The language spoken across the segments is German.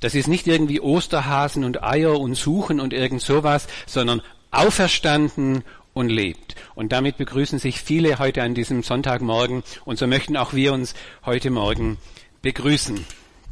Das ist nicht irgendwie Osterhasen und Eier und Suchen und irgend sowas, sondern auferstanden und lebt. Und damit begrüßen sich viele heute an diesem Sonntagmorgen und so möchten auch wir uns heute Morgen begrüßen.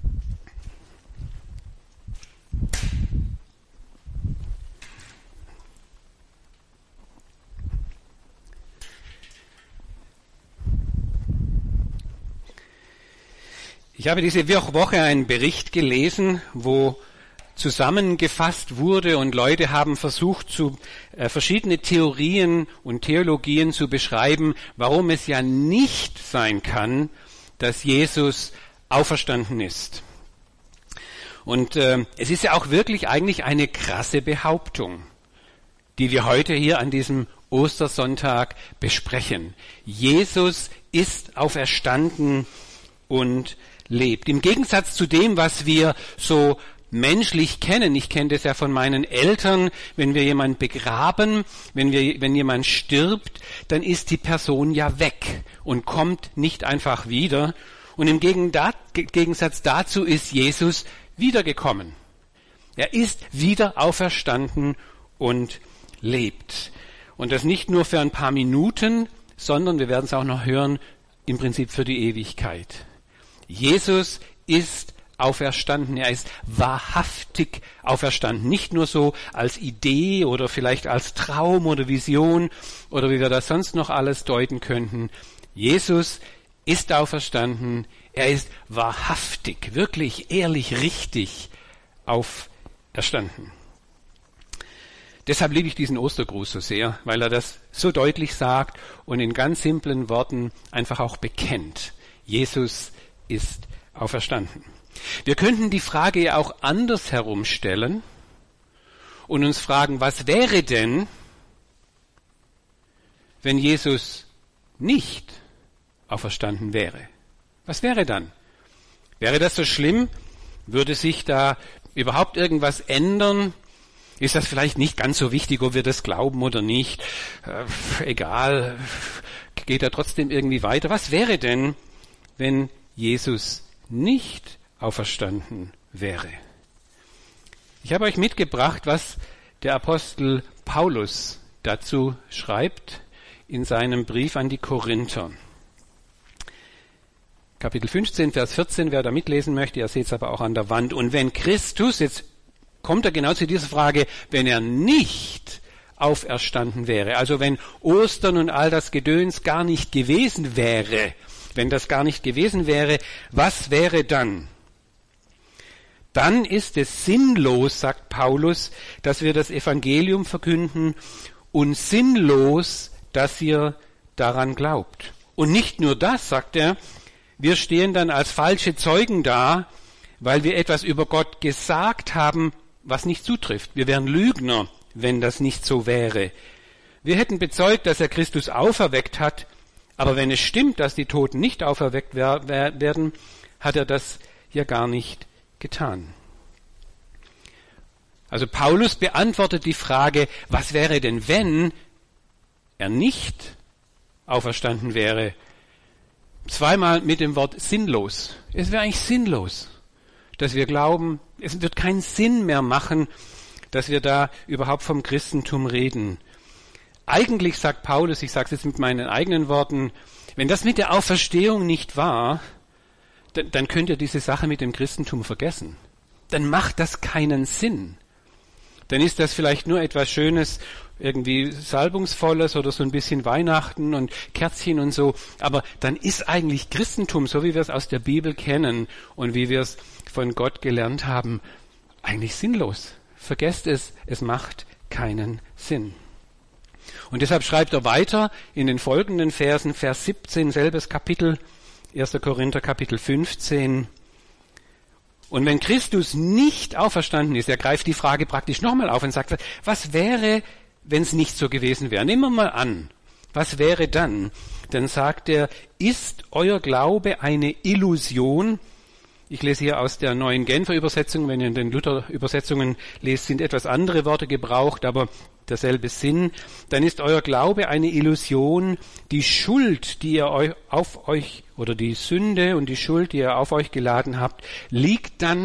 Ich habe diese Woche einen Bericht gelesen, wo zusammengefasst wurde und Leute haben versucht, verschiedene Theorien und Theologien zu beschreiben, warum es ja nicht sein kann, dass Jesus auferstanden ist. Und es ist ja auch wirklich eigentlich eine krasse Behauptung, die wir heute hier an diesem Ostersonntag besprechen. Jesus ist auferstanden und lebt. Im Gegensatz zu dem, was wir so menschlich kennen. Ich kenne das ja von meinen Eltern. Wenn wir jemanden begraben, wenn jemand stirbt, dann ist die Person ja weg und kommt nicht einfach wieder. Und im Gegensatz dazu ist Jesus wiedergekommen. Er ist wieder auferstanden und lebt. Und das nicht nur für ein paar Minuten, sondern, wir werden es auch noch hören, im Prinzip für die Ewigkeit. Jesus ist auferstanden. Er ist wahrhaftig auferstanden. Nicht nur so als Idee oder vielleicht als Traum oder Vision oder wie wir das sonst noch alles deuten könnten. Jesus ist auferstanden. Er ist wahrhaftig, wirklich, ehrlich, richtig auferstanden. Deshalb liebe ich diesen Ostergruß so sehr, weil er das so deutlich sagt und in ganz simplen Worten einfach auch bekennt. Jesus ist auferstanden. Wir könnten die Frage ja auch anders herumstellen und uns fragen, was wäre denn, wenn Jesus nicht auferstanden wäre? Was wäre dann? Wäre das so schlimm? Würde sich da überhaupt irgendwas ändern? Ist das vielleicht nicht ganz so wichtig, ob wir das glauben oder nicht? Egal, geht er trotzdem irgendwie weiter? Was wäre denn, wenn Jesus nicht auferstanden wäre? Ich habe euch mitgebracht, was der Apostel Paulus dazu schreibt in seinem Brief an die Korinther. Kapitel 15, Vers 14, wer da mitlesen möchte, ihr seht es aber auch an der Wand. Und wenn Christus, jetzt kommt er genau zu dieser Frage, wenn er nicht auferstanden wäre, also wenn Ostern und all das Gedöns gar nicht gewesen wäre, wenn das gar nicht gewesen wäre, was wäre dann? Dann ist es sinnlos, sagt Paulus, dass wir das Evangelium verkünden und sinnlos, dass ihr daran glaubt. Und nicht nur das, sagt er, wir stehen dann als falsche Zeugen da, weil wir etwas über Gott gesagt haben, was nicht zutrifft. Wir wären Lügner, wenn das nicht so wäre. Wir hätten bezeugt, dass er Christus auferweckt hat, aber wenn es stimmt, dass die Toten nicht auferweckt werden, hat er das ja gar nicht getan. Also Paulus beantwortet die Frage, was wäre denn, wenn er nicht auferstanden wäre? Zweimal mit dem Wort sinnlos. Es wäre eigentlich sinnlos, dass wir glauben, es wird keinen Sinn mehr machen, dass wir da überhaupt vom Christentum reden. Eigentlich sagt Paulus, ich sage es jetzt mit meinen eigenen Worten, wenn das mit der Auferstehung nicht war, dann könnt ihr diese Sache mit dem Christentum vergessen. Dann macht das keinen Sinn. Dann ist das vielleicht nur etwas Schönes, irgendwie Salbungsvolles oder so ein bisschen Weihnachten und Kerzchen und so. Aber dann ist eigentlich Christentum, so wie wir es aus der Bibel kennen und wie wir es von Gott gelernt haben, eigentlich sinnlos. Vergesst es, es macht keinen Sinn. Und deshalb schreibt er weiter in den folgenden Versen, Vers 17, selbes Kapitel, 1. Korinther Kapitel 15. Und wenn Christus nicht auferstanden ist, er greift die Frage praktisch nochmal auf und sagt, was wäre, wenn es nicht so gewesen wäre? Nehmen wir mal an, was wäre dann? Dann sagt er, ist euer Glaube eine Illusion? Ich lese hier aus der Neuen Genfer Übersetzung, wenn ihr in den Luther-Übersetzungen lest, sind etwas andere Worte gebraucht, aber derselbe Sinn. Dann ist euer Glaube eine Illusion. Die Schuld, die ihr auf euch, oder die Sünde und die Schuld, die ihr auf euch geladen habt, liegt dann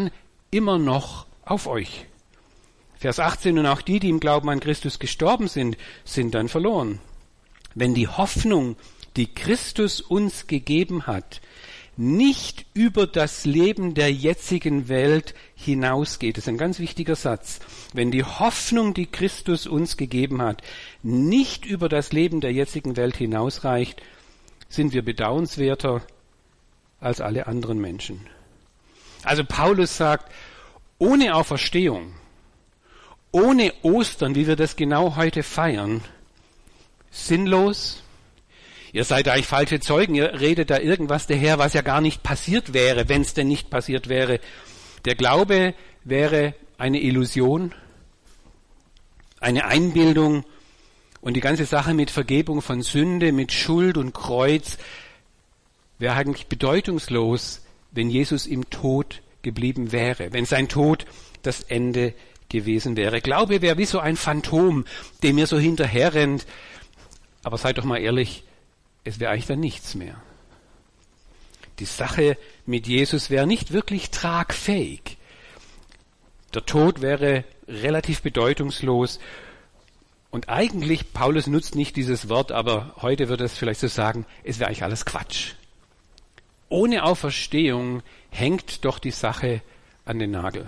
immer noch auf euch. Vers 18, und auch die, die im Glauben an Christus gestorben sind, sind dann verloren. Wenn die Hoffnung, die Christus uns gegeben hat, nicht über das Leben der jetzigen Welt hinausgeht. Das ist ein ganz wichtiger Satz. Wenn die Hoffnung, die Christus uns gegeben hat, nicht über das Leben der jetzigen Welt hinausreicht, sind wir bedauernswerter als alle anderen Menschen. Also Paulus sagt, ohne Auferstehung, ohne Ostern, wie wir das genau heute feiern, sinnlos. Ihr seid eigentlich falsche Zeugen, ihr redet da irgendwas daher, was ja gar nicht passiert wäre, wenn es denn nicht passiert wäre. Der Glaube wäre eine Illusion, eine Einbildung und die ganze Sache mit Vergebung von Sünde, mit Schuld und Kreuz wäre eigentlich bedeutungslos, wenn Jesus im Tod geblieben wäre, wenn sein Tod das Ende gewesen wäre. Glaube wäre wie so ein Phantom, dem ihr so hinterherrennt. Aber seid doch mal ehrlich, es wäre eigentlich dann nichts mehr. Die Sache mit Jesus wäre nicht wirklich tragfähig. Der Tod wäre relativ bedeutungslos. Und eigentlich, Paulus nutzt nicht dieses Wort, aber heute würde es vielleicht so sagen, es wäre eigentlich alles Quatsch. Ohne Auferstehung hängt doch die Sache an den Nagel.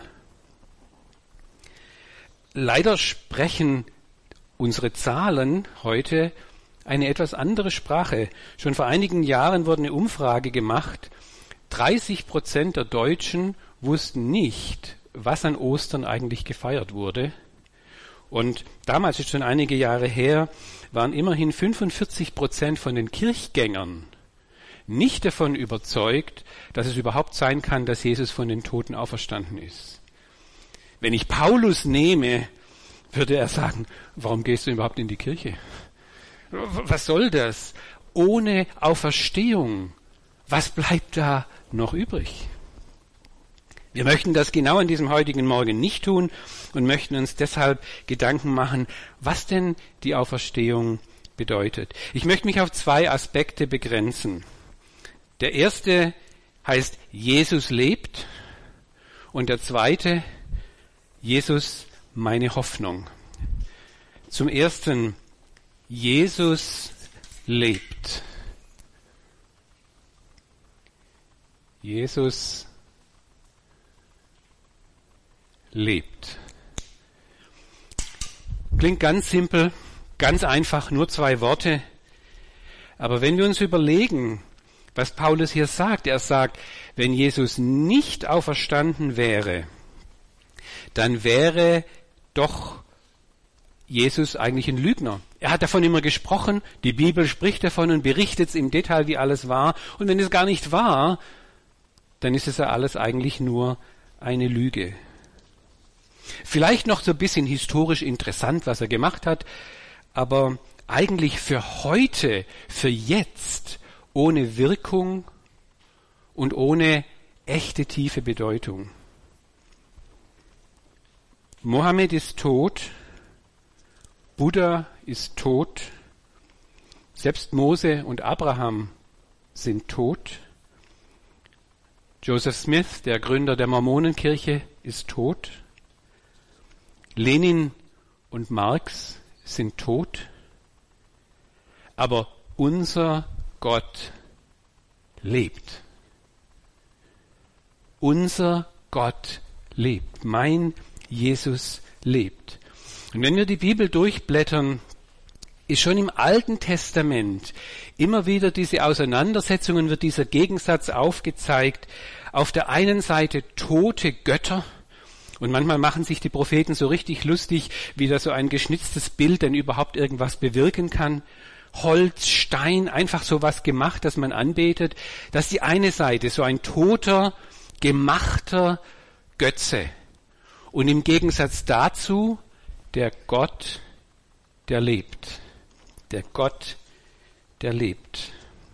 Leider sprechen unsere Zahlen heute eine etwas andere Sprache. Schon vor einigen Jahren wurde eine Umfrage gemacht. 30% der Deutschen wussten nicht, was an Ostern eigentlich gefeiert wurde. Und damals, ist schon einige Jahre her, waren immerhin 45% von den Kirchgängern nicht davon überzeugt, dass es überhaupt sein kann, dass Jesus von den Toten auferstanden ist. Wenn ich Paulus nehme, würde er sagen, warum gehst du überhaupt in die Kirche? Was soll das? Ohne Auferstehung, was bleibt da noch übrig? Wir möchten das genau an diesem heutigen Morgen nicht tun und möchten uns deshalb Gedanken machen, was denn die Auferstehung bedeutet. Ich möchte mich auf 2 Aspekte begrenzen. Der erste heißt, Jesus lebt, und der zweite, Jesus, meine Hoffnung. Zum ersten, Jesus lebt. Jesus lebt. Klingt ganz simpel, ganz einfach, nur 2 Worte. Aber wenn wir uns überlegen, was Paulus hier sagt, er sagt, wenn Jesus nicht auferstanden wäre, dann wäre doch Jesus eigentlich ein Lügner. Er hat davon immer gesprochen, die Bibel spricht davon und berichtet im Detail, wie alles war. Und wenn es gar nicht war, dann ist es ja alles eigentlich nur eine Lüge. Vielleicht noch so ein bisschen historisch interessant, was er gemacht hat, aber eigentlich für heute, für jetzt, ohne Wirkung und ohne echte tiefe Bedeutung. Mohammed ist tot, Buddha ist tot, selbst Mose und Abraham sind tot, Joseph Smith, der Gründer der Mormonenkirche, ist tot, Lenin und Marx sind tot, aber unser Gott lebt. Unser Gott lebt. Mein Jesus lebt. Und wenn wir die Bibel durchblättern, ist schon im Alten Testament immer wieder diese Auseinandersetzungen, wird dieser Gegensatz aufgezeigt. Auf der einen Seite tote Götter, und manchmal machen sich die Propheten so richtig lustig, wie da so ein geschnitztes Bild denn überhaupt irgendwas bewirken kann. Holz, Stein, einfach so was gemacht, das man anbetet. Das ist die eine Seite, so ein toter, gemachter Götze. Und im Gegensatz dazu der Gott, der lebt. Der Gott, der lebt.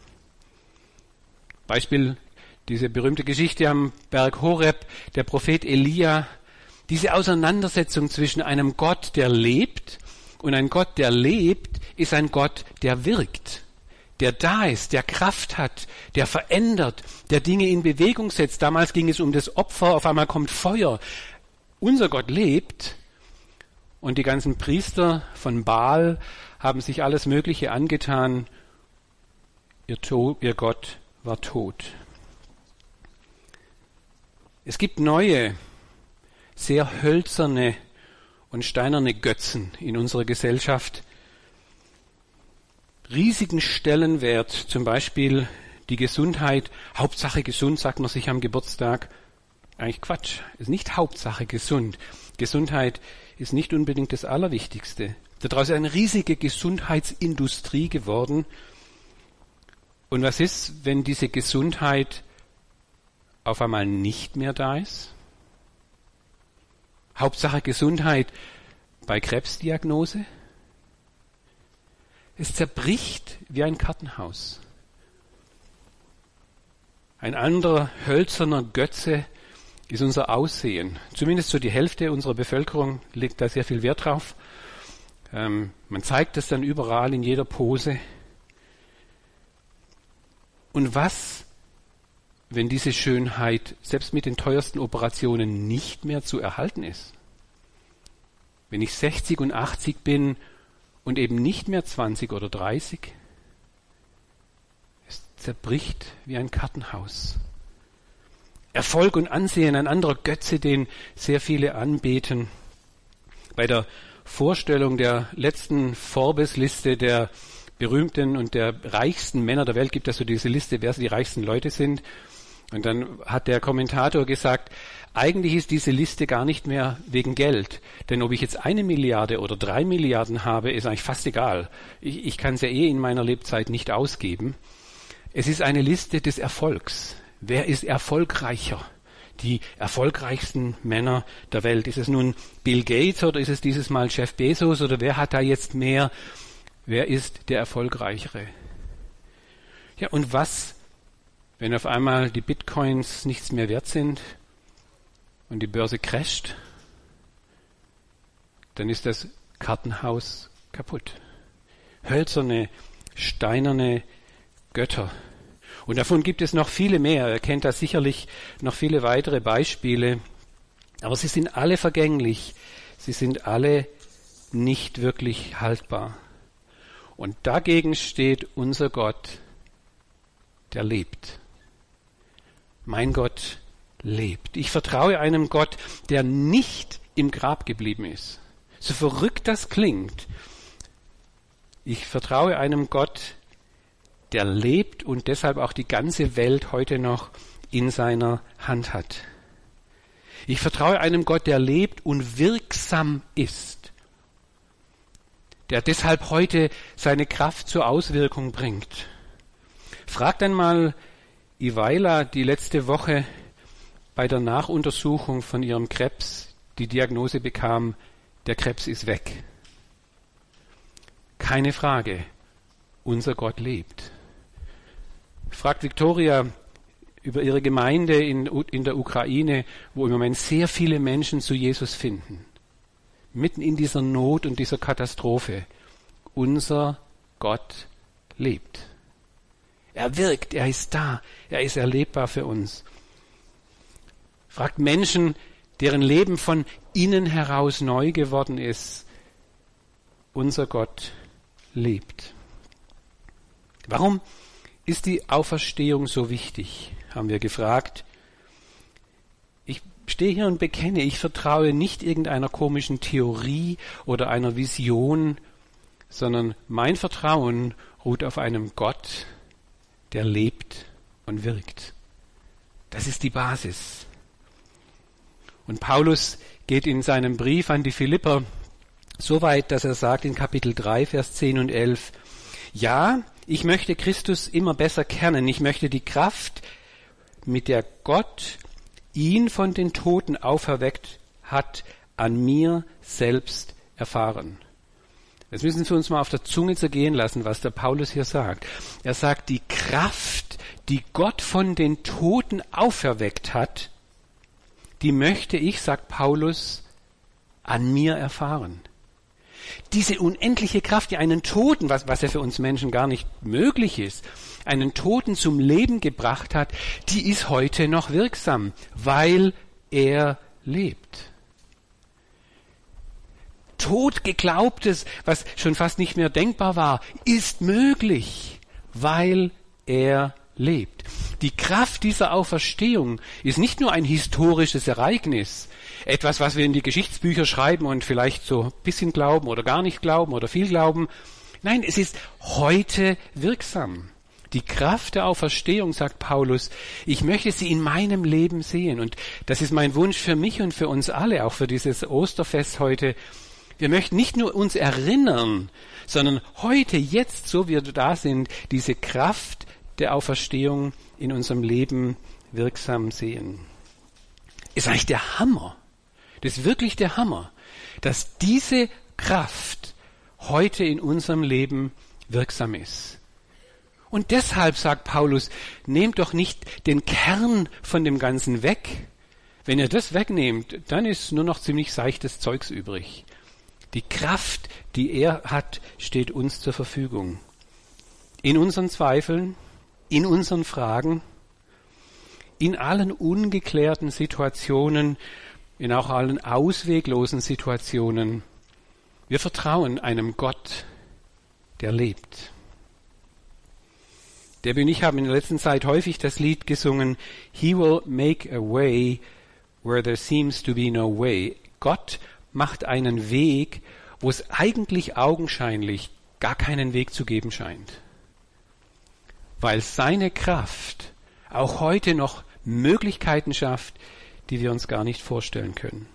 Beispiel, diese berühmte Geschichte am Berg Horeb, der Prophet Elia. Diese Auseinandersetzung zwischen einem Gott, der lebt, und ein Gott, der lebt, ist ein Gott, der wirkt, der da ist, der Kraft hat, der verändert, der Dinge in Bewegung setzt. Damals ging es um das Opfer, auf einmal kommt Feuer. Unser Gott lebt und die ganzen Priester von Baal haben sich alles Mögliche angetan. Ihr Gott war tot. Es gibt neue, sehr hölzerne und steinerne Götzen in unserer Gesellschaft. Riesigen Stellenwert, zum Beispiel die Gesundheit. Hauptsache gesund, sagt man sich am Geburtstag. Eigentlich Quatsch, ist nicht Hauptsache gesund. Gesundheit ist nicht unbedingt das Allerwichtigste. Daraus ist eine riesige Gesundheitsindustrie geworden. Und was ist, wenn diese Gesundheit auf einmal nicht mehr da ist? Hauptsache Gesundheit bei Krebsdiagnose? Es zerbricht wie ein Kartenhaus. Ein anderer hölzerner Götze ist unser Aussehen. Zumindest so die Hälfte unserer Bevölkerung legt da sehr viel Wert drauf. Man zeigt das dann überall in jeder Pose. Und was, wenn diese Schönheit selbst mit den teuersten Operationen nicht mehr zu erhalten ist? Wenn ich 60 und 80 bin und eben nicht mehr 20 oder 30? Es zerbricht wie ein Kartenhaus. Erfolg und Ansehen, ein anderer Götze, den sehr viele anbeten. Bei der Vorstellung der letzten Forbes-Liste der berühmten und der reichsten Männer der Welt gibt es so diese Liste, wer die reichsten Leute sind. Und dann hat der Kommentator gesagt, eigentlich ist diese Liste gar nicht mehr wegen Geld. Denn ob ich jetzt 1 Milliarde oder 3 Milliarden habe, ist eigentlich fast egal. Ich kann es ja in meiner Lebzeit nicht ausgeben. Es ist eine Liste des Erfolgs. Wer ist erfolgreicher? Die erfolgreichsten Männer der Welt. Ist es nun Bill Gates oder ist es dieses Mal Jeff Bezos oder wer hat da jetzt mehr? Wer ist der Erfolgreichere? Ja, und was, wenn auf einmal die Bitcoins nichts mehr wert sind und die Börse crasht? Dann ist das Kartenhaus kaputt. Hölzerne, steinerne Götter. Und davon gibt es noch viele mehr. Ihr kennt da sicherlich noch viele weitere Beispiele. Aber sie sind alle vergänglich. Sie sind alle nicht wirklich haltbar. Und dagegen steht unser Gott, der lebt. Mein Gott lebt. Ich vertraue einem Gott, der nicht im Grab geblieben ist. So verrückt das klingt. Ich vertraue einem Gott, der lebt und deshalb auch die ganze Welt heute noch in seiner Hand hat. Ich vertraue einem Gott, der lebt und wirksam ist, der deshalb heute seine Kraft zur Auswirkung bringt. Fragt einmal Iwaila, die letzte Woche bei der Nachuntersuchung von ihrem Krebs die Diagnose bekam, der Krebs ist weg. Keine Frage, unser Gott lebt. Fragt Victoria über ihre Gemeinde in der Ukraine, wo im Moment sehr viele Menschen zu Jesus finden. Mitten in dieser Not und dieser Katastrophe. Unser Gott lebt. Er wirkt, er ist da, er ist erlebbar für uns. Fragt Menschen, deren Leben von innen heraus neu geworden ist. Unser Gott lebt. Warum ist die Auferstehung so wichtig, haben wir gefragt. Ich stehe hier und bekenne, ich vertraue nicht irgendeiner komischen Theorie oder einer Vision, sondern mein Vertrauen ruht auf einem Gott, der lebt und wirkt. Das ist die Basis. Und Paulus geht in seinem Brief an die Philipper so weit, dass er sagt in Kapitel 3, Vers 10 und 11, ja, ich möchte Christus immer besser kennen. Ich möchte die Kraft, mit der Gott ihn von den Toten auferweckt hat, an mir selbst erfahren. Das müssen wir uns mal auf der Zunge zergehen lassen, was der Paulus hier sagt. Er sagt, die Kraft, die Gott von den Toten auferweckt hat, die möchte ich, sagt Paulus, an mir erfahren. diese unendliche Kraft, die einen Toten, was ja für uns Menschen gar nicht möglich ist, einen Toten zum Leben gebracht hat, die ist heute noch wirksam, weil er lebt. Tot geglaubtes, was schon fast nicht mehr denkbar war, ist möglich, weil er lebt. Die Kraft dieser Auferstehung ist nicht nur ein historisches Ereignis, etwas, was wir in die Geschichtsbücher schreiben und vielleicht so ein bisschen glauben oder gar nicht glauben oder viel glauben. Nein, es ist heute wirksam. Die Kraft der Auferstehung, sagt Paulus, ich möchte sie in meinem Leben sehen. Und das ist mein Wunsch für mich und für uns alle, auch für dieses Osterfest heute. Wir möchten nicht nur uns erinnern, sondern heute, jetzt, so wie wir da sind, diese Kraft der Auferstehung in unserem Leben wirksam sehen. Ist eigentlich der Hammer. Das ist wirklich der Hammer, dass diese Kraft heute in unserem Leben wirksam ist. Und deshalb sagt Paulus, nehmt doch nicht den Kern von dem Ganzen weg. Wenn ihr das wegnehmt, dann ist nur noch ziemlich seichtes Zeugs übrig. Die Kraft, die er hat, steht uns zur Verfügung. In unseren Zweifeln, in unseren Fragen, in allen ungeklärten Situationen, in auch allen ausweglosen Situationen. Wir vertrauen einem Gott, der lebt. Debbie und ich haben in der letzten Zeit häufig das Lied gesungen, He will make a way where there seems to be no way. Gott macht einen Weg, wo es eigentlich augenscheinlich gar keinen Weg zu geben scheint. Weil seine Kraft auch heute noch Möglichkeiten schafft, die wir uns gar nicht vorstellen können.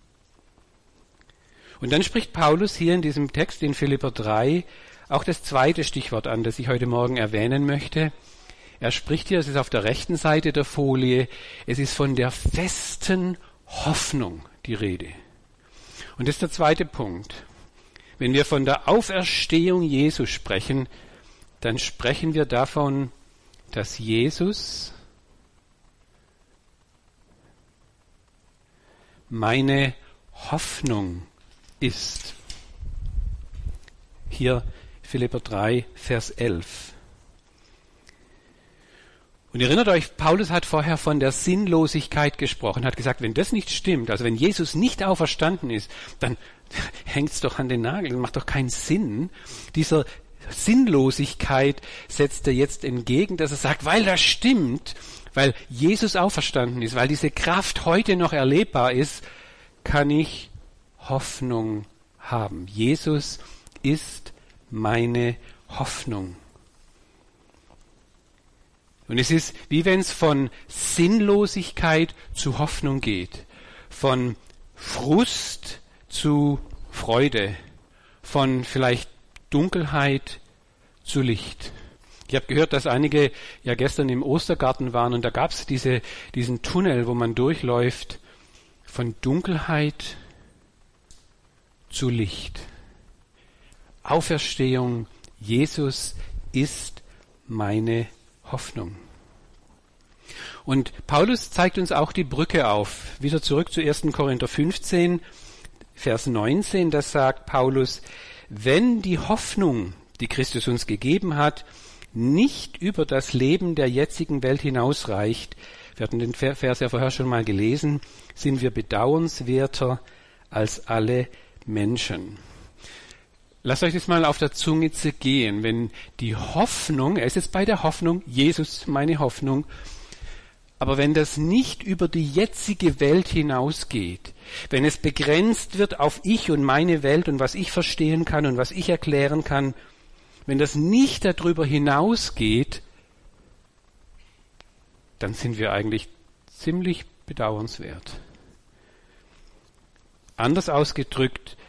Und dann spricht Paulus hier in diesem Text in Philipper 3 auch das zweite Stichwort an, das ich heute Morgen erwähnen möchte. Er spricht hier, es ist auf der rechten Seite der Folie, es ist von der festen Hoffnung die Rede. Und das ist der zweite Punkt. Wenn wir von der Auferstehung Jesu sprechen, dann sprechen wir davon, dass Jesus meine Hoffnung ist. Hier Philipper 3, Vers 11. Und ihr erinnert euch, Paulus hat vorher von der Sinnlosigkeit gesprochen, hat gesagt, wenn das nicht stimmt, also wenn Jesus nicht auferstanden ist, dann hängt es doch an den Nageln, macht doch keinen Sinn. Dieser Sinnlosigkeit setzt er jetzt entgegen, dass er sagt, weil das stimmt, weil Jesus auferstanden ist, weil diese Kraft heute noch erlebbar ist, kann ich Hoffnung haben. Jesus ist meine Hoffnung. Und es ist, wie wenn es von Sinnlosigkeit zu Hoffnung geht, von Frust zu Freude, von vielleicht Dunkelheit zu Licht. Ich habe gehört, dass einige ja gestern im Ostergarten waren und da gab es diesen Tunnel, wo man durchläuft, von Dunkelheit zu Licht. Auferstehung, Jesus ist meine Hoffnung. Und Paulus zeigt uns auch die Brücke auf. Wieder zurück zu 1. Korinther 15, Vers 19, da sagt Paulus, wenn die Hoffnung, die Christus uns gegeben hat, nicht über das Leben der jetzigen Welt hinausreicht, wir hatten den Vers ja vorher schon mal gelesen, sind wir bedauernswerter als alle Menschen. Lasst euch das mal auf der Zunge zergehen, wenn die Hoffnung, er ist jetzt bei der Hoffnung, Jesus meine Hoffnung, aber wenn das nicht über die jetzige Welt hinausgeht, wenn es begrenzt wird auf ich und meine Welt und was ich verstehen kann und was ich erklären kann, wenn das nicht darüber hinausgeht, dann sind wir eigentlich ziemlich bedauernswert. Anders ausgedrückt,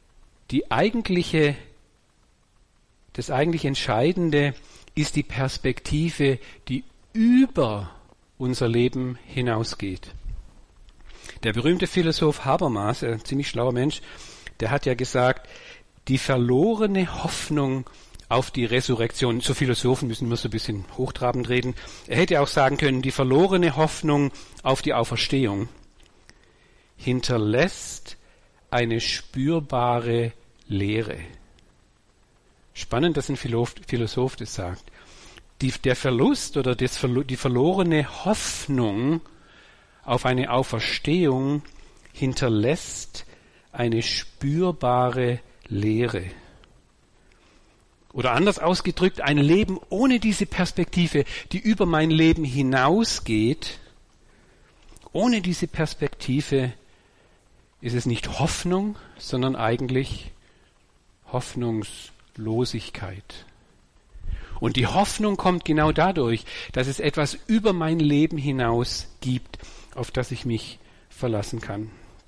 das eigentlich Entscheidende ist die Perspektive, die über unser Leben hinausgeht. Der berühmte Philosoph Habermas, ein ziemlich schlauer Mensch, der hat ja gesagt, die verlorene Hoffnung auf die Resurrektion. Zu Philosophen müssen wir so ein bisschen hochtrabend reden. Er hätte auch sagen können, die verlorene Hoffnung auf die Auferstehung hinterlässt eine spürbare Leere. Spannend, dass ein Philosoph das sagt. Der Verlust oder die verlorene Hoffnung auf eine Auferstehung hinterlässt eine spürbare Leere. Oder anders ausgedrückt, ein Leben ohne diese Perspektive, die über mein Leben hinausgeht, ohne diese Perspektive ist es nicht Hoffnung, sondern eigentlich Hoffnungslosigkeit. Und die Hoffnung kommt genau dadurch, dass es etwas über mein Leben hinaus gibt, auf das ich mich verlassen kann.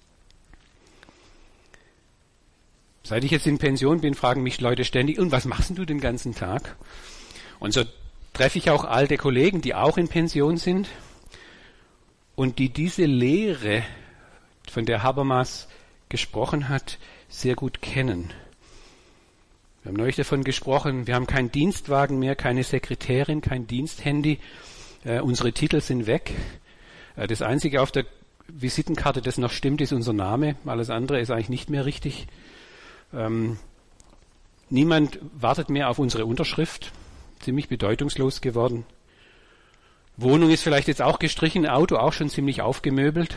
Seit ich jetzt in Pension bin, fragen mich Leute ständig, und was machst du den ganzen Tag? Und so treffe ich auch alte Kollegen, die auch in Pension sind und die diese Lehre, von der Habermas gesprochen hat, sehr gut kennen. Wir haben neulich davon gesprochen, wir haben keinen Dienstwagen mehr, keine Sekretärin, kein Diensthandy, unsere Titel sind weg. Das Einzige auf der Visitenkarte, das noch stimmt, ist unser Name, alles andere ist eigentlich nicht mehr richtig. Niemand wartet mehr auf unsere Unterschrift, ziemlich bedeutungslos geworden. Wohnung ist vielleicht jetzt auch gestrichen, Auto auch schon ziemlich aufgemöbelt.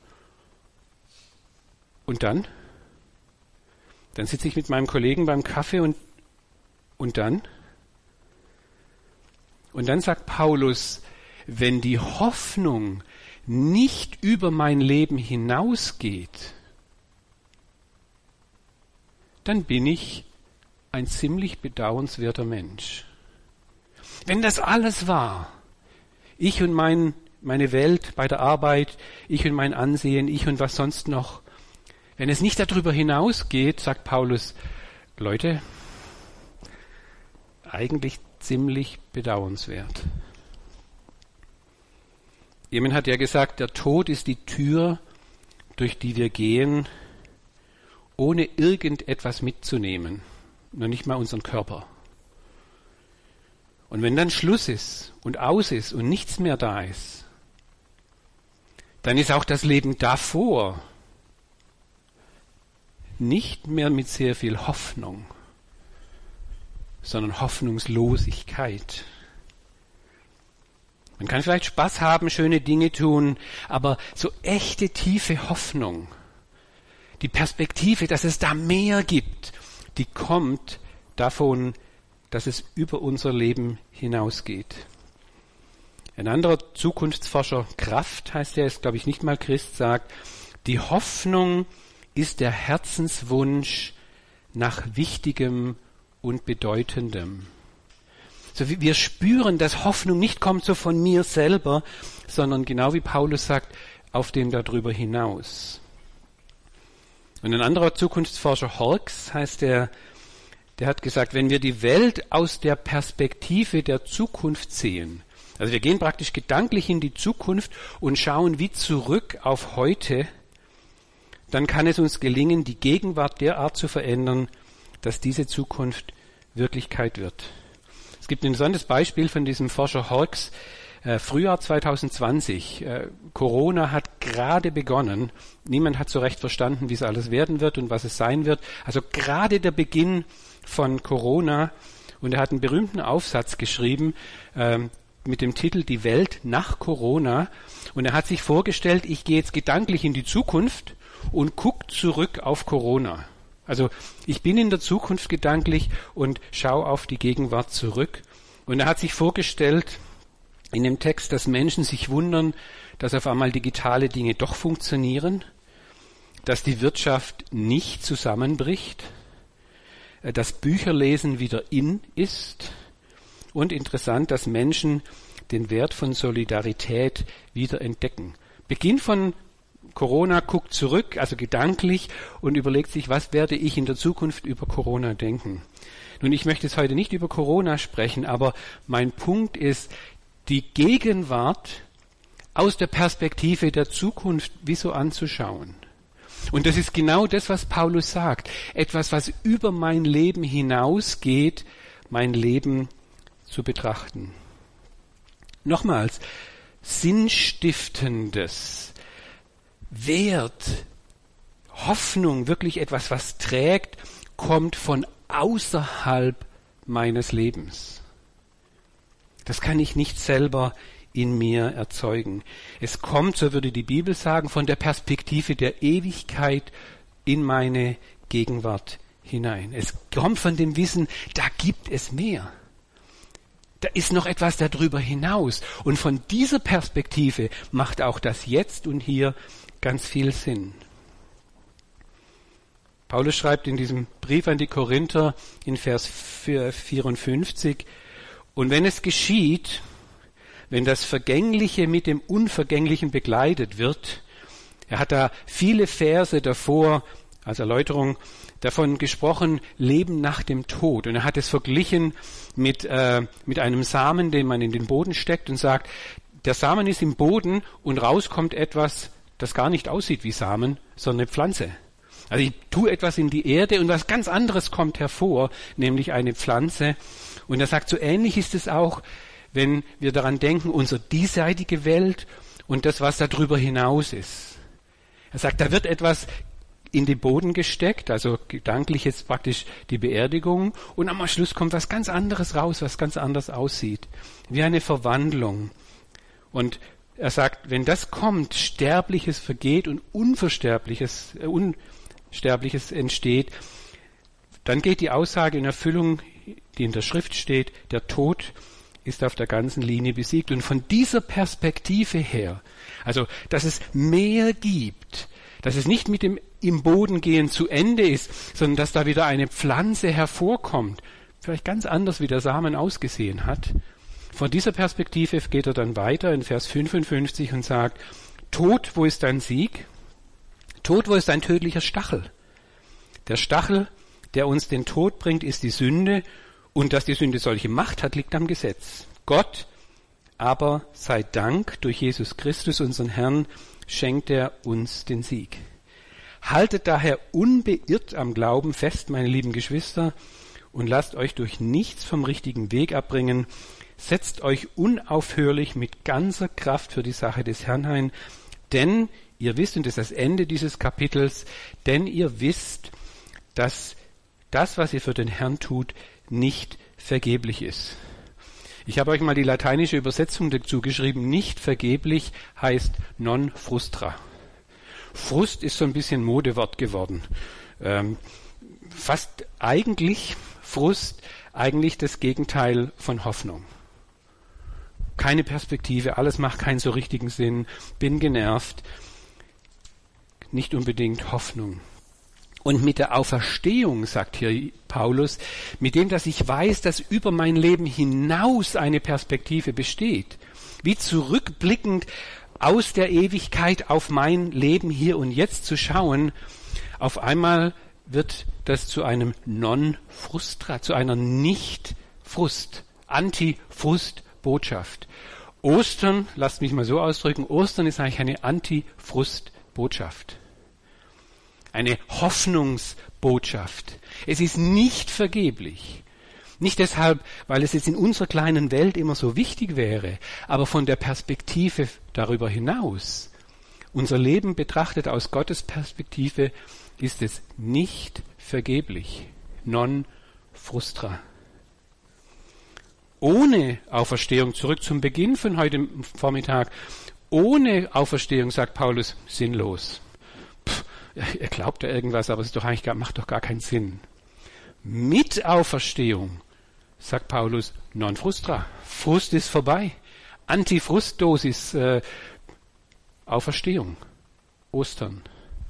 Und dann? Dann sitze ich mit meinem Kollegen beim Kaffee und dann? Und dann sagt Paulus, wenn die Hoffnung nicht über mein Leben hinausgeht, dann bin ich ein ziemlich bedauernswerter Mensch. Wenn das alles war, ich und meine Welt bei der Arbeit, ich und mein Ansehen, ich und was sonst noch, wenn es nicht darüber hinausgeht, sagt Paulus, Leute, eigentlich ziemlich bedauernswert. Jemand hat ja gesagt, der Tod ist die Tür, durch die wir gehen, ohne irgendetwas mitzunehmen, noch nicht mal unseren Körper. Und wenn dann Schluss ist und aus ist und nichts mehr da ist, dann ist auch das Leben davor nicht mehr mit sehr viel Hoffnung, sondern Hoffnungslosigkeit. Man kann vielleicht Spaß haben, schöne Dinge tun, aber so echte, tiefe Hoffnung, die Perspektive, dass es da mehr gibt, die kommt davon, dass es über unser Leben hinausgeht. Ein anderer Zukunftsforscher, Kraft heißt er, ist glaube ich nicht mal Christ, sagt, die Hoffnung ist der Herzenswunsch nach Wichtigem und Bedeutendem. So wie wir spüren, dass Hoffnung nicht kommt so von mir selber, sondern genau wie Paulus sagt, auf dem darüber hinaus. Und ein anderer Zukunftsforscher, Hawkes heißt der hat gesagt, wenn wir die Welt aus der Perspektive der Zukunft sehen, also wir gehen praktisch gedanklich in die Zukunft und schauen wie zurück auf heute, dann kann es uns gelingen, die Gegenwart derart zu verändern, dass diese Zukunft Wirklichkeit wird. Es gibt ein besonderes Beispiel von diesem Forscher Hawkes. Frühjahr 2020. Corona hat gerade begonnen. Niemand hat so recht verstanden, wie es alles werden wird und was es sein wird. Also gerade der Beginn von Corona. Und er hat einen berühmten Aufsatz geschrieben mit dem Titel Die Welt nach Corona. Und er hat sich vorgestellt, ich gehe jetzt gedanklich in die Zukunft und gucke zurück auf Corona. Also ich bin in der Zukunft gedanklich und schaue auf die Gegenwart zurück. Und er hat sich vorgestellt in dem Text, dass Menschen sich wundern, dass auf einmal digitale Dinge doch funktionieren, dass die Wirtschaft nicht zusammenbricht, dass Bücherlesen wieder in ist und interessant, dass Menschen den Wert von Solidarität wieder entdecken. Beginn von Corona guckt zurück, also gedanklich, und überlegt sich, was werde ich in der Zukunft über Corona denken. Nun, ich möchte jetzt heute nicht über Corona sprechen, aber mein Punkt ist, die Gegenwart aus der Perspektive der Zukunft wie so anzuschauen. Und das ist genau das, was Paulus sagt. Etwas, was über mein Leben hinausgeht, mein Leben zu betrachten. Nochmals, Sinnstiftendes, Wert, Hoffnung, wirklich etwas, was trägt, kommt von außerhalb meines Lebens. Das kann ich nicht selber in mir erzeugen. Es kommt, so würde die Bibel sagen, von der Perspektive der Ewigkeit in meine Gegenwart hinein. Es kommt von dem Wissen, da gibt es mehr. Da ist noch etwas darüber hinaus. Und von dieser Perspektive macht auch das Jetzt und Hier ganz viel Sinn. Paulus schreibt in diesem Brief an die Korinther in Vers 54, und wenn es geschieht, wenn das Vergängliche mit dem Unvergänglichen begleitet wird, er hat da viele Verse davor als Erläuterung davon gesprochen, Leben nach dem Tod. Und er hat es verglichen mit einem Samen, den man in den Boden steckt und sagt, der Samen ist im Boden und rauskommt etwas, das gar nicht aussieht wie Samen, sondern eine Pflanze. Also ich tue etwas in die Erde und was ganz anderes kommt hervor, nämlich eine Pflanze. Und er sagt, so ähnlich ist es auch, wenn wir daran denken, unsere diesseitige Welt und das, was darüber hinaus ist. Er sagt, da wird etwas in den Boden gesteckt, also gedanklich jetzt praktisch die Beerdigung, und am Schluss kommt was ganz anderes raus, was ganz anders aussieht, wie eine Verwandlung. Und er sagt, wenn das kommt, Sterbliches vergeht und Unsterbliches entsteht, dann geht die Aussage in Erfüllung, die in der Schrift steht, der Tod ist auf der ganzen Linie besiegt. Und von dieser Perspektive her, also dass es mehr gibt, dass es nicht mit dem im Boden gehen zu Ende ist, sondern dass da wieder eine Pflanze hervorkommt, vielleicht ganz anders, wie der Samen ausgesehen hat. Von dieser Perspektive geht er dann weiter in Vers 55 und sagt, Tod, wo ist dein Sieg? Tod, wo ist dein tödlicher Stachel? Der Stachel, der uns den Tod bringt, ist die Sünde, und dass die Sünde solche Macht hat, liegt am Gesetz. Gott aber sei Dank, durch Jesus Christus, unseren Herrn, schenkt er uns den Sieg. Haltet daher unbeirrt am Glauben fest, meine lieben Geschwister, und lasst euch durch nichts vom richtigen Weg abbringen. Setzt euch unaufhörlich mit ganzer Kraft für die Sache des Herrn ein, denn ihr wisst, und das ist das Ende dieses Kapitels, denn ihr wisst, dass das, was ihr für den Herrn tut, nicht vergeblich ist. Ich habe euch mal die lateinische Übersetzung dazu geschrieben. Nicht vergeblich heißt non frustra. Frust ist so ein bisschen Modewort geworden. Fast eigentlich Frust, eigentlich das Gegenteil von Hoffnung. Keine Perspektive, alles macht keinen so richtigen Sinn, bin genervt. Nicht unbedingt Hoffnung. Und mit der Auferstehung, sagt hier Paulus, mit dem, dass ich weiß, dass über mein Leben hinaus eine Perspektive besteht, wie zurückblickend aus der Ewigkeit auf mein Leben hier und jetzt zu schauen, auf einmal wird das zu einem Non-Frustra, zu einer Nicht-Frust, Anti-Frust-Botschaft. Ostern, lasst mich mal so ausdrücken, Ostern ist eigentlich eine Anti-Frust-Botschaft. Eine Hoffnungsbotschaft. Es ist nicht vergeblich. Nicht deshalb, weil es jetzt in unserer kleinen Welt immer so wichtig wäre, aber von der Perspektive darüber hinaus. Unser Leben betrachtet aus Gottes Perspektive ist es nicht vergeblich. Non frustra. Ohne Auferstehung, zurück zum Beginn von heute Vormittag, ohne Auferstehung, sagt Paulus, sinnlos. Er glaubt ja irgendwas, aber es ist doch eigentlich macht doch gar keinen Sinn. Mit Auferstehung, sagt Paulus, non frustra. Frust ist vorbei. Antifrustdosis, Auferstehung, Ostern.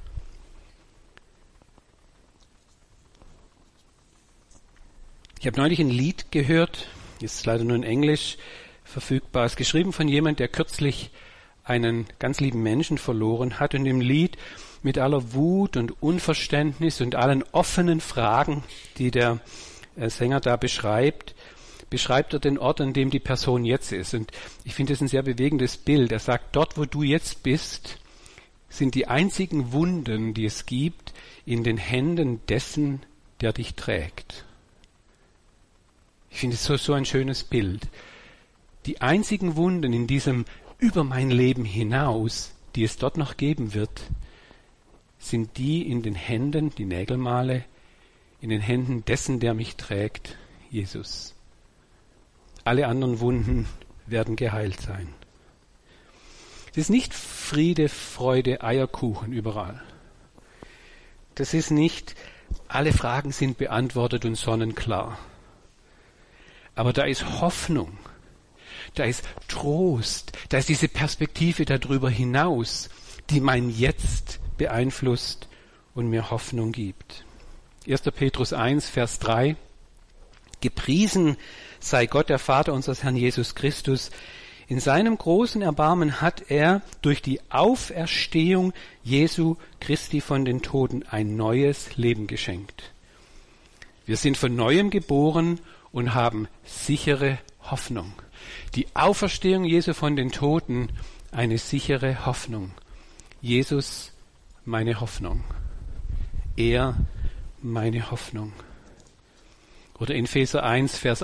Ich habe neulich ein Lied gehört, ist leider nur in Englisch verfügbar, ist geschrieben von jemand, der kürzlich einen ganz lieben Menschen verloren hat, und im Lied mit aller Wut und Unverständnis und allen offenen Fragen, die der Sänger da beschreibt er den Ort, an dem die Person jetzt ist. Und ich finde das ein sehr bewegendes Bild. Er sagt, dort, wo du jetzt bist, sind die einzigen Wunden, die es gibt, in den Händen dessen, der dich trägt. Ich finde es so ein schönes Bild. Die einzigen Wunden in diesem über mein Leben hinaus, die es dort noch geben wird, sind die in den Händen, die Nägelmale, in den Händen dessen, der mich trägt, Jesus. Alle anderen Wunden werden geheilt sein. Es ist nicht Friede, Freude, Eierkuchen überall. Das ist nicht, alle Fragen sind beantwortet und sonnenklar. Aber da ist Hoffnung, da ist Trost, da ist diese Perspektive darüber hinaus, die mein Jetzt beeinflusst und mir Hoffnung gibt. 1. Petrus 1, Vers 3. Gepriesen sei Gott, der Vater unseres Herrn Jesus Christus. In seinem großen Erbarmen hat er durch die Auferstehung Jesu Christi von den Toten ein neues Leben geschenkt. Wir sind von Neuem geboren und haben sichere Hoffnung. Die Auferstehung Jesu von den Toten, eine sichere Hoffnung. Jesus, meine Hoffnung. Er, meine Hoffnung. Oder in Epheser 1, Vers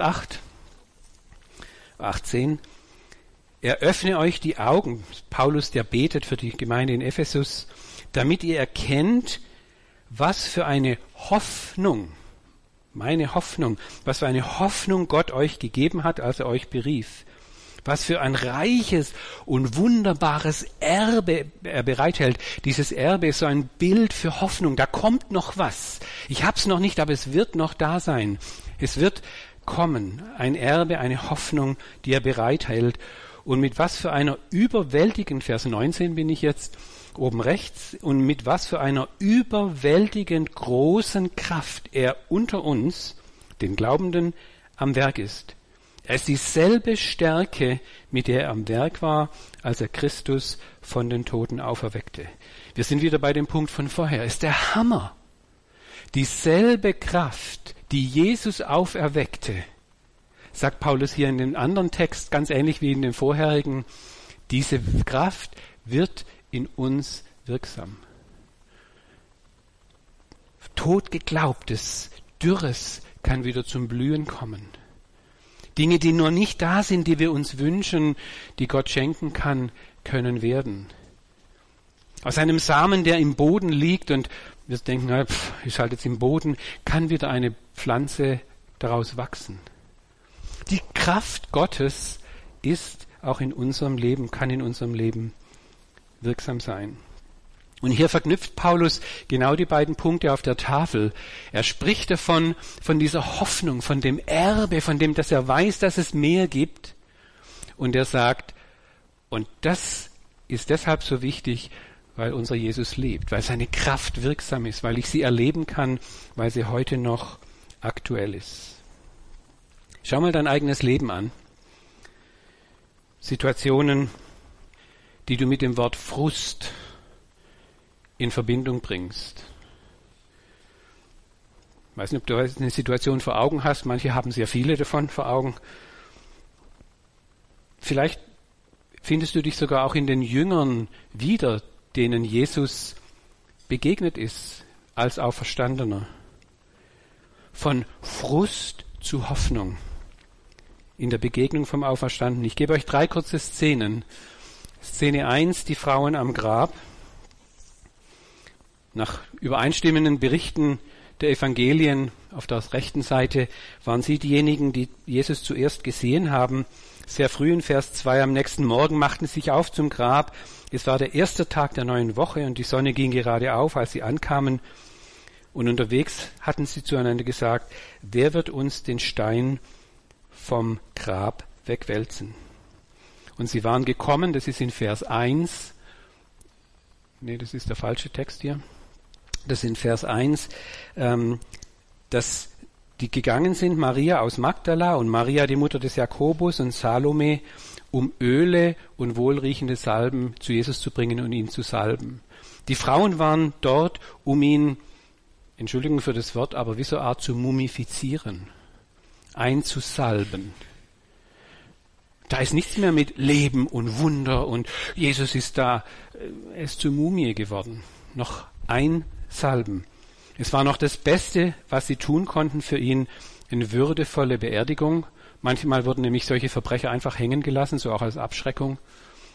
18. Eröffne euch die Augen, Paulus, der betet für die Gemeinde in Ephesus, damit ihr erkennt, was für eine Hoffnung, meine Hoffnung, was für eine Hoffnung Gott euch gegeben hat, als er euch berief. Was für ein reiches und wunderbares Erbe er bereithält. Dieses Erbe ist so ein Bild für Hoffnung. Da kommt noch was. Ich hab's noch nicht, aber es wird noch da sein. Es wird kommen. Ein Erbe, eine Hoffnung, die er bereithält. Und mit was für einer überwältigenden, Vers 19 bin ich jetzt oben rechts, und mit was für einer überwältigend großen Kraft er unter uns, den Glaubenden, am Werk ist. Er ist dieselbe Stärke, mit der er am Werk war, als er Christus von den Toten auferweckte. Wir sind wieder bei dem Punkt von vorher. Ist der Hammer. Dieselbe Kraft, die Jesus auferweckte, sagt Paulus hier in dem anderen Text, ganz ähnlich wie in dem vorherigen, diese Kraft wird in uns wirksam. Totgeglaubtes, Dürres kann wieder zum Blühen kommen. Dinge, die noch nicht da sind, die wir uns wünschen, die Gott schenken kann, können werden. Aus einem Samen, der im Boden liegt und wir denken, ist halt jetzt im Boden, kann wieder eine Pflanze daraus wachsen. Die Kraft Gottes ist auch in unserem Leben, kann in unserem Leben wirksam sein. Und hier verknüpft Paulus genau die beiden Punkte auf der Tafel. Er spricht davon, von dieser Hoffnung, von dem Erbe, von dem, dass er weiß, dass es mehr gibt. Und er sagt, und das ist deshalb so wichtig, weil unser Jesus lebt, weil seine Kraft wirksam ist, weil ich sie erleben kann, weil sie heute noch aktuell ist. Schau mal dein eigenes Leben an. Situationen, die du mit dem Wort Frust in Verbindung bringst. Ich weiß nicht, ob du eine Situation vor Augen hast. Manche haben sehr viele davon vor Augen. Vielleicht findest du dich sogar auch in den Jüngern wieder, denen Jesus begegnet ist als Auferstandener. Von Frust zu Hoffnung in der Begegnung vom Auferstandenen. Ich gebe euch 3 kurze Szenen. Szene 1, die Frauen am Grab. Nach übereinstimmenden Berichten der Evangelien auf der rechten Seite waren sie diejenigen, die Jesus zuerst gesehen haben. Sehr früh in Vers 2, am nächsten Morgen machten sie sich auf zum Grab. Es war der erste Tag der neuen Woche und die Sonne ging gerade auf, als sie ankamen. Und unterwegs hatten sie zueinander gesagt, wer wird uns den Stein vom Grab wegwälzen? Und sie waren gekommen, das ist in Vers 1. Das ist der falsche Text hier. Das ist in Vers 1, dass die gegangen sind, Maria aus Magdala und Maria, die Mutter des Jakobus und Salome, um Öle und wohlriechende Salben zu Jesus zu bringen und ihn zu salben. Die Frauen waren dort, um ihn, Entschuldigung für das Wort, aber wie so eine Art zu mumifizieren, einzusalben. Da ist nichts mehr mit Leben und Wunder und Jesus ist da, er ist zur Mumie geworden. Noch einsalben. Es war noch das Beste, was sie tun konnten für ihn, eine würdevolle Beerdigung. Manchmal wurden nämlich solche Verbrecher einfach hängen gelassen, so auch als Abschreckung.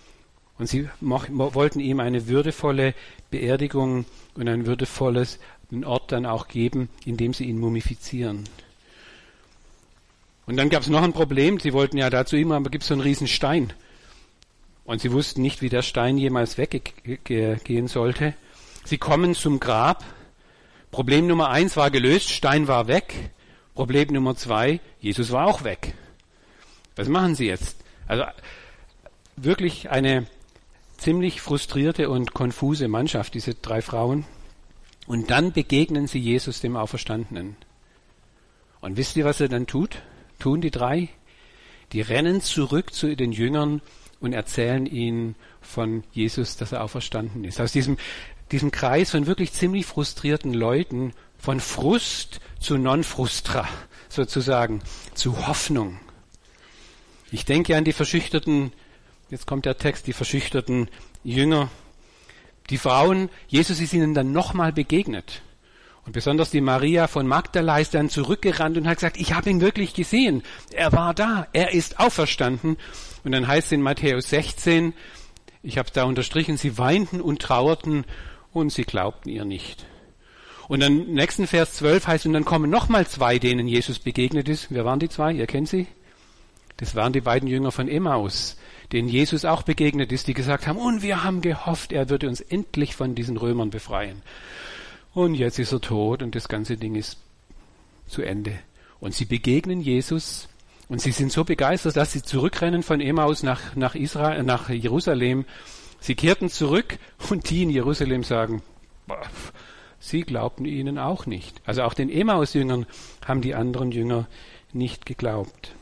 Und sie wollten ihm eine würdevolle Beerdigung und ein würdevolles einen Ort dann auch geben, in dem sie ihn mumifizieren. Und dann gab es noch ein Problem. Sie wollten ja dazu immer, aber gibt es so einen riesen Stein. Und sie wussten nicht, wie der Stein jemals weggehen sollte. Sie kommen zum Grab. Problem Nummer 1 war gelöst, Stein war weg. Problem Nummer 2, Jesus war auch weg. Was machen sie jetzt? Also wirklich eine ziemlich frustrierte und konfuse Mannschaft, diese 3 Frauen. Und dann begegnen sie Jesus, dem Auferstandenen. Und wisst ihr, was er dann tun die 3? Die rennen zurück zu den Jüngern und erzählen ihnen von Jesus, dass er auferstanden ist. Aus diesem Kreis von wirklich ziemlich frustrierten Leuten, von Frust zu Non-Frustra, sozusagen, zu Hoffnung. Ich denke an die verschüchterten, jetzt kommt der Text, die verschüchterten Jünger, die Frauen, Jesus ist ihnen dann nochmal begegnet. Und besonders die Maria von Magdala ist dann zurückgerannt und hat gesagt, ich habe ihn wirklich gesehen. Er war da, er ist auferstanden. Und dann heißt es in Matthäus 16, ich habe da unterstrichen, sie weinten und trauerten und sie glaubten ihr nicht. Und dann im nächsten Vers 12 heißt, und dann kommen nochmal 2, denen Jesus begegnet ist. Wer waren die 2? Ihr kennt sie? Das waren die beiden Jünger von Emmaus, denen Jesus auch begegnet ist, die gesagt haben, und wir haben gehofft, er würde uns endlich von diesen Römern befreien. Und jetzt ist er tot und das ganze Ding ist zu Ende. Und sie begegnen Jesus und sie sind so begeistert, dass sie zurückrennen von Emmaus nach Jerusalem. Sie kehrten zurück und die in Jerusalem sagen, sie glaubten ihnen auch nicht. Also auch den Emmaus-Jüngern haben die anderen Jünger nicht geglaubt.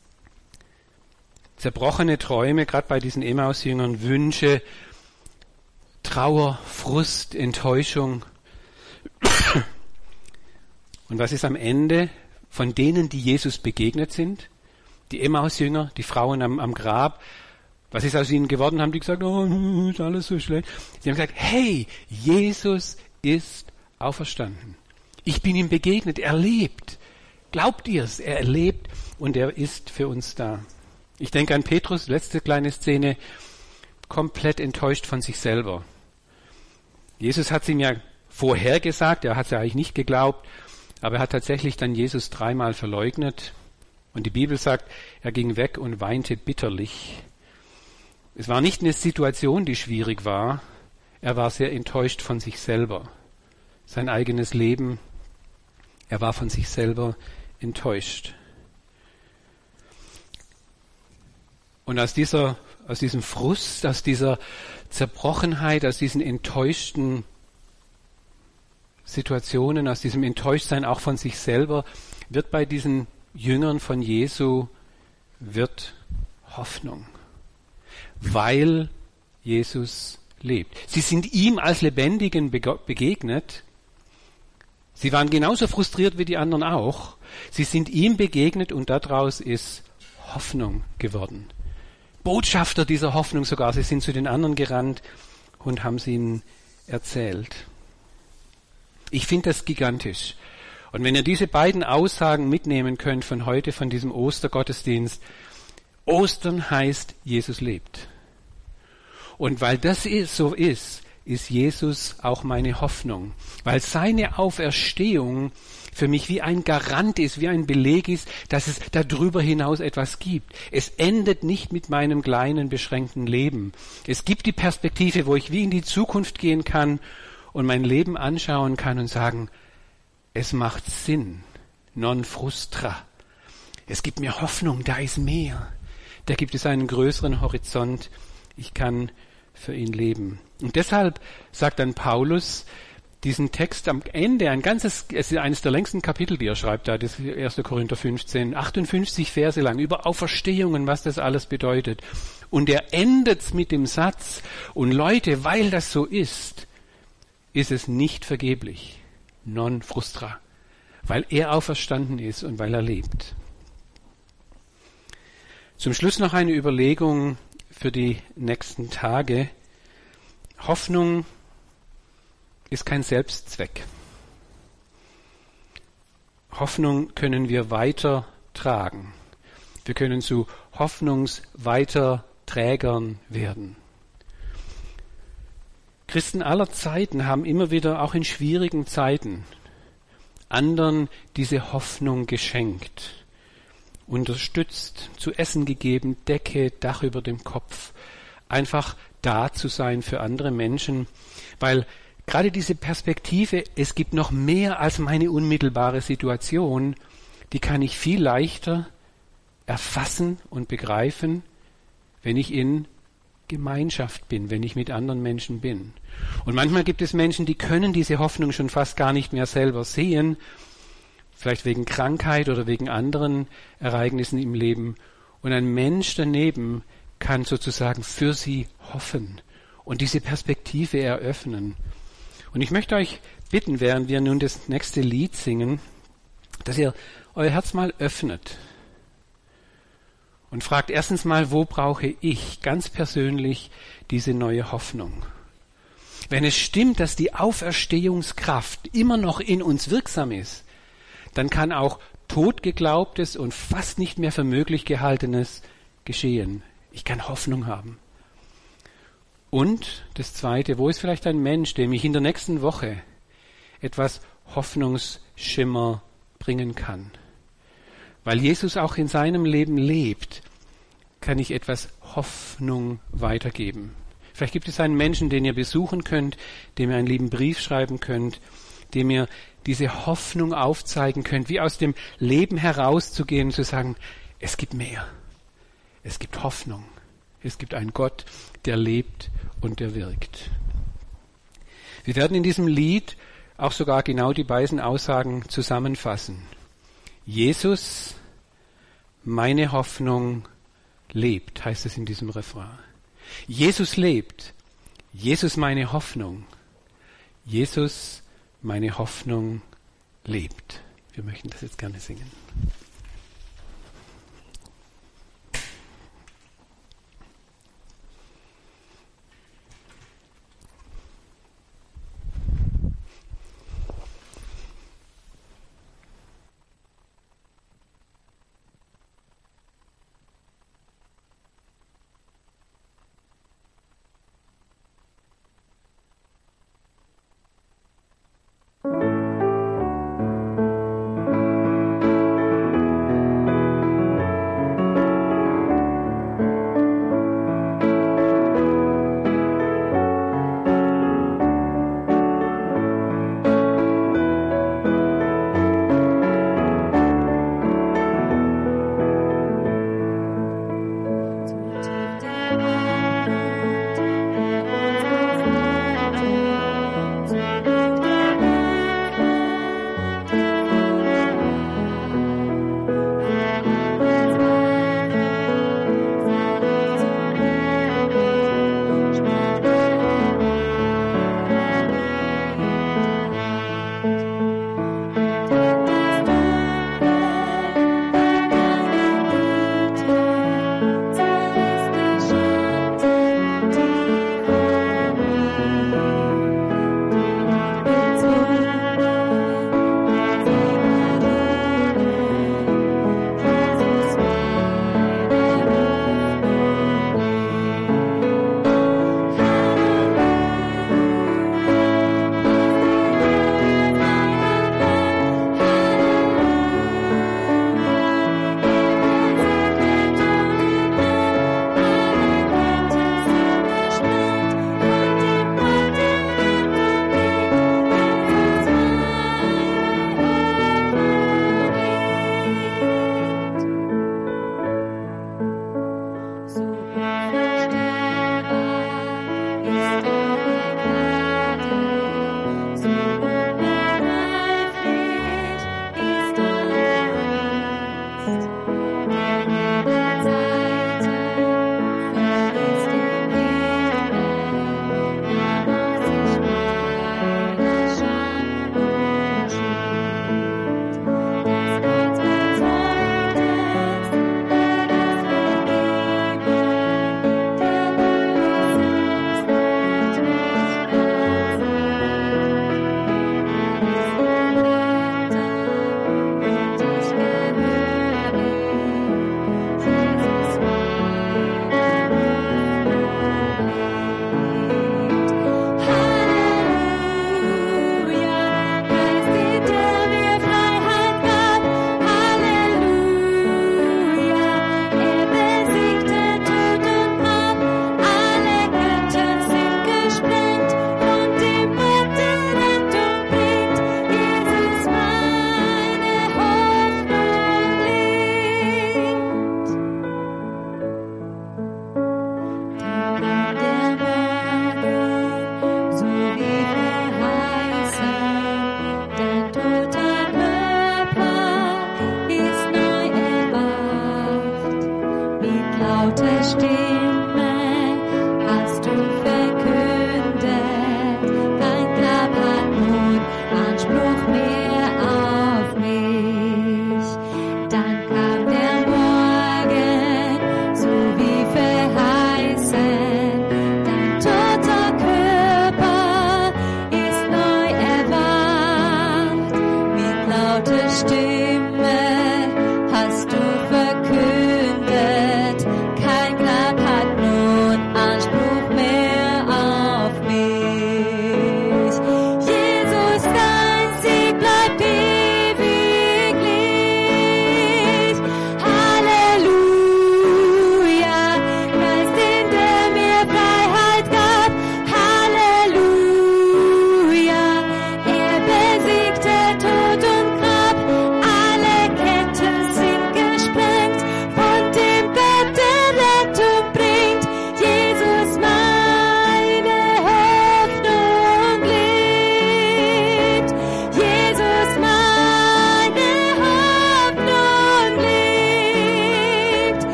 Zerbrochene Träume, gerade bei diesen Emmaus-Jüngern, Wünsche, Trauer, Frust, Enttäuschung. Und was ist am Ende von denen, die Jesus begegnet sind? Die Emmaus-Jünger, die Frauen am Grab. Was ist aus ihnen geworden? Haben die gesagt, oh, ist alles so schlecht. Sie haben gesagt, hey, Jesus ist auferstanden. Ich bin ihm begegnet, er lebt. Glaubt ihr es? Er lebt und er ist für uns da. Ich denke an Petrus, letzte kleine Szene, komplett enttäuscht von sich selber. Jesus hat es ihm ja vorher gesagt, er hat es ja eigentlich nicht geglaubt, aber er hat tatsächlich dann Jesus 3-mal verleugnet. Und die Bibel sagt, er ging weg und weinte bitterlich. Es war nicht eine Situation, die schwierig war, er war sehr enttäuscht von sich selber. Sein eigenes Leben, er war von sich selber enttäuscht. Und aus diesem Frust, aus dieser Zerbrochenheit, aus diesen enttäuschten Situationen, aus diesem Enttäuschtsein auch von sich selber, wird bei diesen Jüngern von Jesu, wird Hoffnung. Weil Jesus lebt. Sie sind ihm als Lebendigen begegnet. Sie waren genauso frustriert wie die anderen auch. Sie sind ihm begegnet und daraus ist Hoffnung geworden. Botschafter dieser Hoffnung sogar. Sie sind zu den anderen gerannt und haben es ihnen erzählt. Ich finde das gigantisch. Und wenn ihr diese beiden Aussagen mitnehmen könnt von heute, von diesem Ostergottesdienst, Ostern heißt, Jesus lebt. Und weil das so ist Jesus auch meine Hoffnung. Weil seine Auferstehung für mich wie ein Garant ist, wie ein Beleg ist, dass es darüber hinaus etwas gibt. Es endet nicht mit meinem kleinen, beschränkten Leben. Es gibt die Perspektive, wo ich wie in die Zukunft gehen kann und mein Leben anschauen kann und sagen, es macht Sinn, non frustra. Es gibt mir Hoffnung, da ist mehr. Da gibt es einen größeren Horizont. Ich kann für ihn leben. Und deshalb sagt dann Paulus diesen Text am Ende, es ist eines der längsten Kapitel, die er schreibt, da, das 1. Korinther 15, 58 Verse lang, über Auferstehungen, was das alles bedeutet. Und er endet mit dem Satz, und Leute, weil das so ist es nicht vergeblich, non frustra, weil er auferstanden ist und weil er lebt. Zum Schluss noch eine Überlegung für die nächsten Tage. Hoffnung ist kein Selbstzweck. Hoffnung können wir weitertragen. Wir können zu Hoffnungsweiterträgern werden. Christen aller Zeiten haben immer wieder, auch in schwierigen Zeiten, anderen diese Hoffnung geschenkt, unterstützt, zu essen gegeben, Decke, Dach über dem Kopf, einfach da zu sein für andere Menschen, weil gerade diese Perspektive, es gibt noch mehr als meine unmittelbare Situation, die kann ich viel leichter erfassen und begreifen, wenn ich in Gemeinschaft bin, wenn ich mit anderen Menschen bin. Und manchmal gibt es Menschen, die können diese Hoffnung schon fast gar nicht mehr selber sehen, vielleicht wegen Krankheit oder wegen anderen Ereignissen im Leben. Und ein Mensch daneben kann sozusagen für sie hoffen und diese Perspektive eröffnen. Und ich möchte euch bitten, während wir nun das nächste Lied singen, dass ihr euer Herz mal öffnet und fragt erstens mal, wo brauche ich ganz persönlich diese neue Hoffnung? Wenn es stimmt, dass die Auferstehungskraft immer noch in uns wirksam ist, dann kann auch totgeglaubtes und fast nicht mehr für möglich gehaltenes geschehen. Ich kann Hoffnung haben. Und das Zweite, wo ist vielleicht ein Mensch, dem ich in der nächsten Woche etwas Hoffnungsschimmer bringen kann? Weil Jesus auch in seinem Leben lebt, kann ich etwas Hoffnung weitergeben. Vielleicht gibt es einen Menschen, den ihr besuchen könnt, dem ihr einen lieben Brief schreiben könnt, dem ihr diese Hoffnung aufzeigen könnt, wie aus dem Leben herauszugehen und zu sagen, es gibt mehr. Es gibt Hoffnung. Es gibt einen Gott, der lebt und der wirkt. Wir werden in diesem Lied auch sogar genau die beiden Aussagen zusammenfassen. Jesus, meine Hoffnung, lebt, heißt es in diesem Refrain. Jesus lebt. Jesus, meine Hoffnung. Jesus, meine Hoffnung, lebt. Wir möchten das jetzt gerne singen.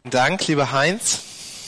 Dank, lieber Heinz.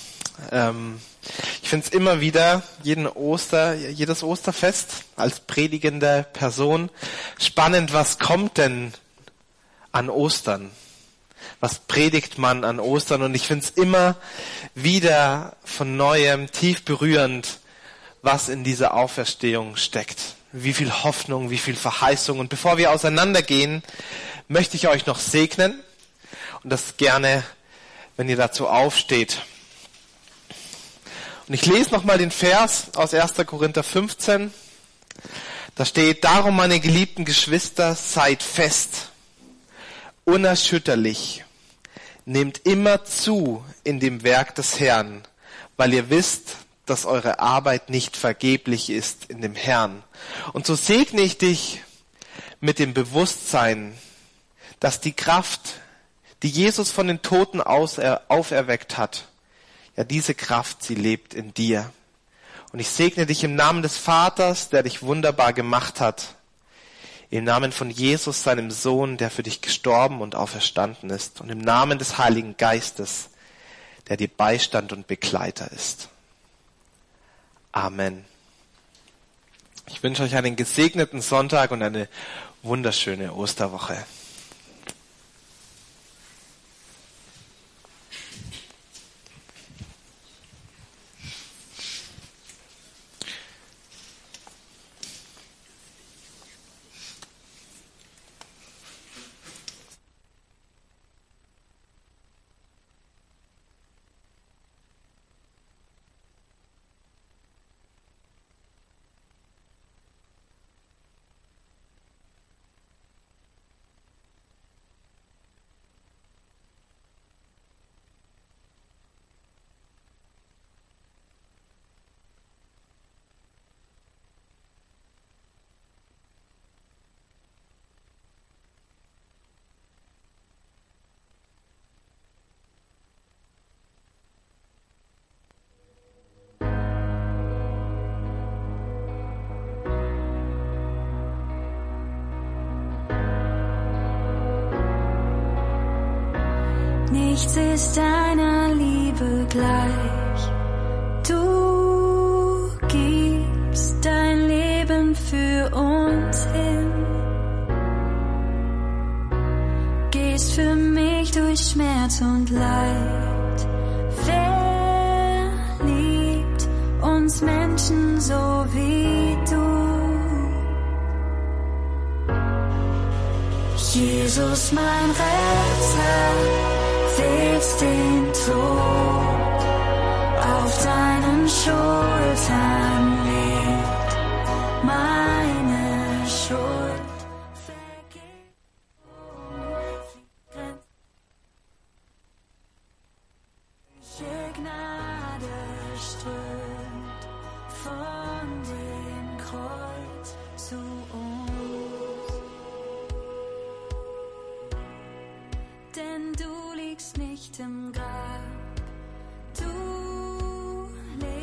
Ich finde es immer wieder, jedes Osterfest als predigende Person spannend, was kommt denn an Ostern? Was predigt man an Ostern? Und ich finde es immer wieder von Neuem tief berührend, was in dieser Auferstehung steckt. Wie viel Hoffnung, wie viel Verheißung. Und bevor wir auseinandergehen, möchte ich euch noch segnen. Und das gerne, wenn ihr dazu aufsteht. Und ich lese nochmal den Vers aus 1. Korinther 15. Da steht: Darum, meine geliebten Geschwister, seid fest, unerschütterlich, nehmt immer zu in dem Werk des Herrn, weil ihr wisst, dass eure Arbeit nicht vergeblich ist in dem Herrn. Und so segne ich dich mit dem Bewusstsein, dass die Kraft, die Jesus von den Toten auferweckt hat, ja, diese Kraft, sie lebt in dir. Und ich segne dich im Namen des Vaters, der dich wunderbar gemacht hat, im Namen von Jesus, seinem Sohn, der für dich gestorben und auferstanden ist, und im Namen des Heiligen Geistes, der dir Beistand und Begleiter ist. Amen. Ich wünsche euch einen gesegneten Sonntag und eine wunderschöne Osterwoche. Nichts ist deiner Liebe gleich. Du gibst dein Leben für uns hin. Gehst für mich durch Schmerz und Leid. Wer liebt uns Menschen so wie du? Jesus, mein Retter, wählst den Tod auf deinen Schultern.